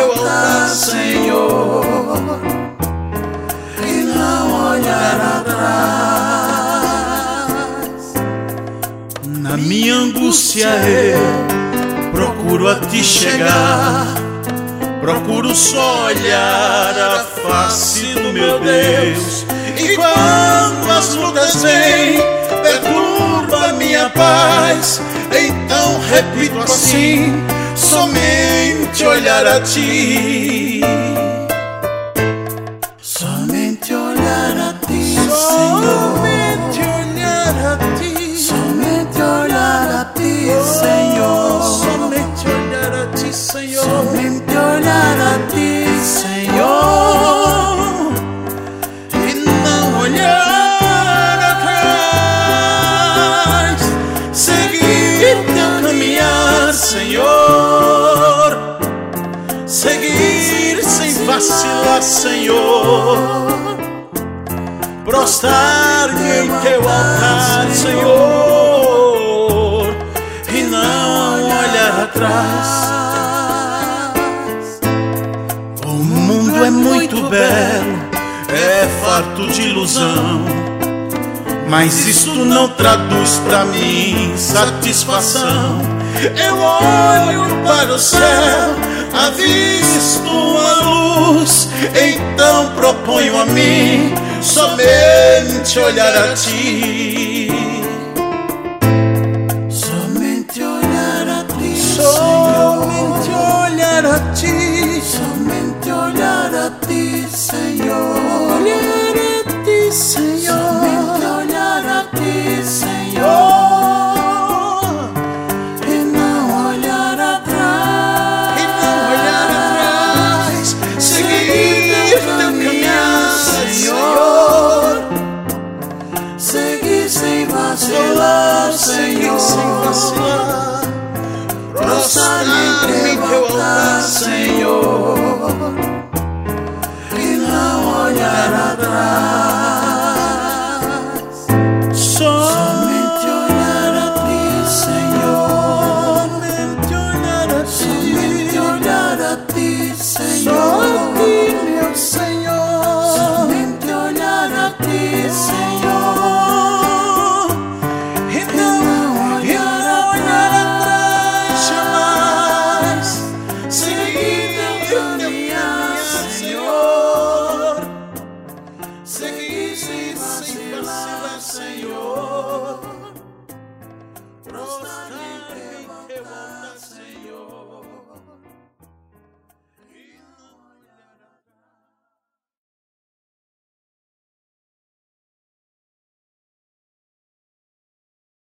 teu altar, Senhor, e não olhar atrás. Na minha angústia eu procuro a ti chegar, procuro só olhar a face do meu Deus. E quando as lutas vêm, perturba a minha paz, então repito assim: somente olhar a ti. Somente olhar a ti, Somente olhar a ti. somente olhar a ti, Senhor. Somente olhar a ti, Senhor. Somente olhar a ti, Senhor. E não olhar atrás, seguir teu caminhar, Senhor, seguir sem vacilar, Senhor, prostrar-me em teu altar, Senhor, e não olhar atrás. O mundo é muito belo, é farto de ilusão, mas isto não traduz pra mim satisfação. Eu olho para o céu, avisto uma luz, então proponho a mim somente olhar a ti. Somente olhar a ti, Somente olhar a ti. somente olhar a ti, Senhor. Olhar a ti, Senhor. Somente olhar a ti, Senhor, e não olhar atrás. E não olhar atrás, seguir teu caminhar, Senhor, Seguir sem vacilar, seguir Senhor. sem vacilar, prostrar-me em teu altar, Senhor, E não olhar atrás. somente Olhar a ti, Senhor. olhar a ti, Somente olhar a ti, só a Senhor. ti, meu Senhor, Somente olhar a ti, Senhor. e não olhar atrás jamais, seguir teu caminhar, Senhor, seguir sem vacilar, Senhor, prostrar